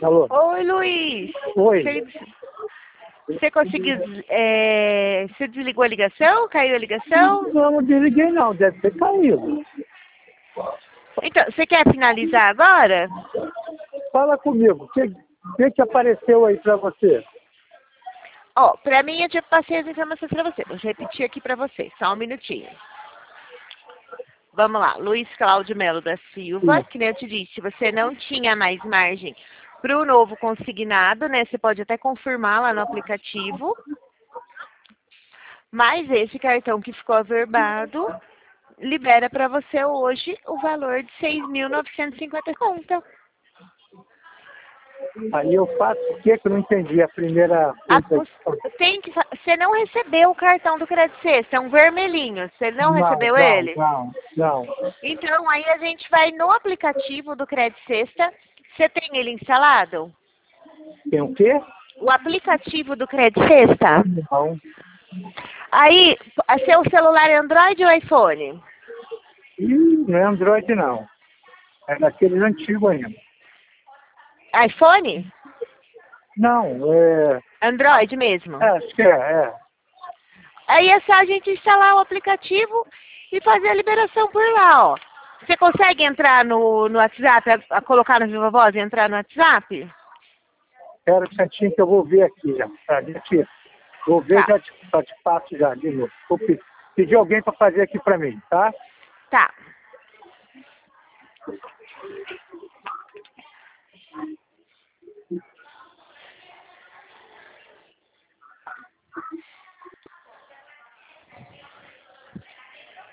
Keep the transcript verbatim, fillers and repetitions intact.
Alô? Oi, Luiz. Oi. Você, você conseguiu... É, você desligou a ligação? Caiu a ligação? Não, não desliguei não, deve ter caído. Então, você quer finalizar agora? Fala comigo, o que, que que apareceu aí pra você? Ó, pra mim eu já passei as informações pra você. Vou repetir aqui pra você, só um minutinho. Vamos lá, Luiz Cláudio Melo da Silva, Sim. que nem eu te disse, você não tinha mais margem para o novo consignado, né? Você pode até confirmar lá no aplicativo. Mas esse cartão que ficou averbado libera para você hoje o valor de seis mil novecentos e cinquenta conta. Aí eu faço o que que eu não entendi a primeira A, coisa. tem que, você não recebeu o cartão do Credit Sexta, é um vermelhinho. Você não Não, recebeu não, ele? não, não. Então, aí a gente vai no aplicativo do Credit Sexta. Você tem ele instalado? Tem o quê? O aplicativo do Credit Sexta? Não. Aí, seu celular é Android ou iPhone? Ih, não é Android não. É daqueles antigos ainda. iPhone? Não, é... Android mesmo? é acho que é, é. Aí é só a gente instalar o aplicativo e fazer a liberação por lá, ó. Você consegue entrar no, no WhatsApp, a, a colocar no Viva Voz e entrar no WhatsApp? Espera um instantinho que eu vou ver aqui já. Tá, gente, vou ver Tá, já te, já te passo já de novo. Vou pe- pedir alguém para fazer aqui para mim, tá? tá.